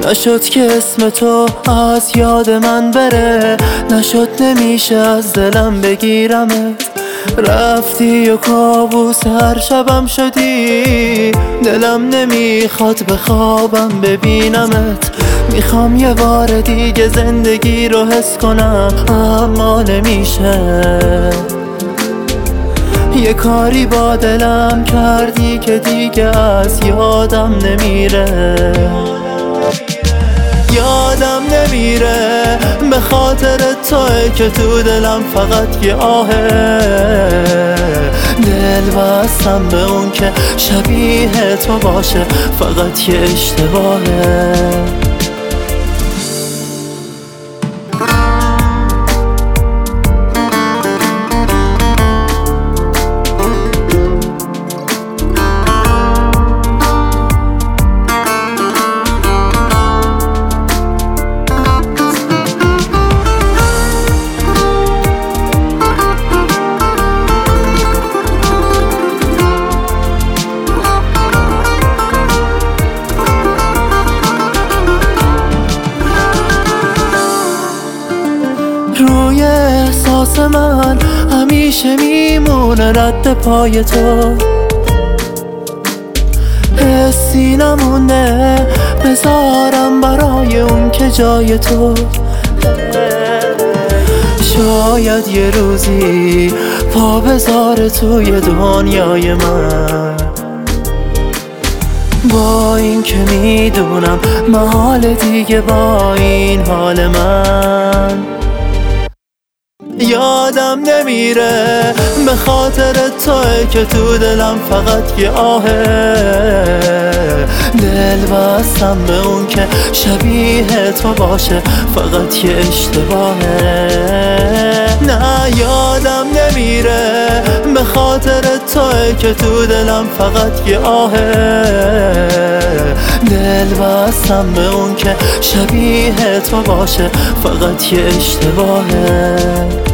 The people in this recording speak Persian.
نشد که اسم تو از یاد من بره، نشد نمیشه از دلم بگیرمت. رفتی و کابوس هر شبم شدی، دلم نمیخواد بخوابم ببینمت. میخوام یه بار دیگه زندگی رو حس کنم اما نمیشه. یه کاری با دلم کردی که دیگه از یادم نمیره. یادم نمیره به خاطر توئه که تو دلم فقط یه آهه. دل بستم به اون که شبیه تو باشه، فقط یه اشتباهه. روی احساس من همیشه میمونه رد پای تو. حسی نمونه بذارم برای اون که جای تو. شاید یه روزی پا بذاره توی دنیای من، با این که میدونم محال دیگه با این حال من. یادم نمیره به خاطر توئه که تو دلم فقط یه آهه. دل بستم به اون که شبیه تو باشه، فقط یه اشتباهه. نه یادم نمیره به خاطر توئه که تو دلم فقط یه آهه. دل بستم به اون که شبیه تو باشه، فقط یه اشتباهه.